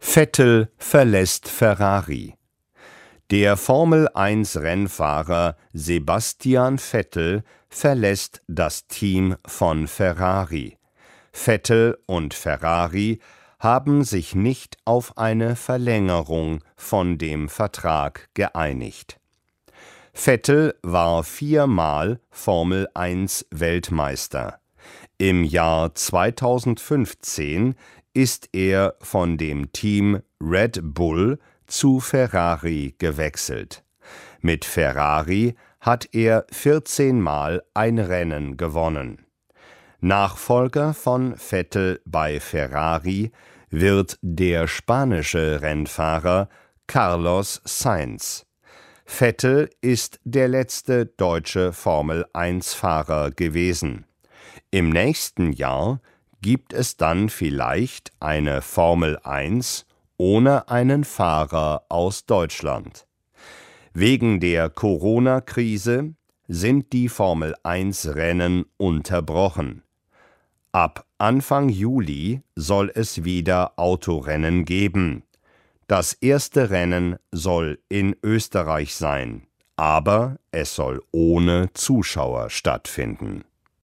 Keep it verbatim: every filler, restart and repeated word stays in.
Vettel verlässt Ferrari. Der Formel eins Rennfahrer Sebastian Vettel verlässt das Team von Ferrari. Vettel und Ferrari haben sich nicht auf eine Verlängerung von dem Vertrag geeinigt. Vettel war viermal Formel eins Weltmeister. Im Jahr zweitausendfünfzehn ist er von dem Team Red Bull zu Ferrari gewechselt. Mit Ferrari hat er vierzehnmal ein Rennen gewonnen. Nachfolger von Vettel bei Ferrari wird der spanische Rennfahrer Carlos Sainz. Vettel ist der letzte deutsche Formel eins Fahrer gewesen. Im nächsten Jahr gibt es dann vielleicht eine Formel eins ohne einen Fahrer aus Deutschland. Wegen der Corona-Krise sind die Formel eins Rennen unterbrochen. Ab Anfang Juli soll es wieder Autorennen geben. Das erste Rennen soll in Österreich sein, aber es soll ohne Zuschauer stattfinden.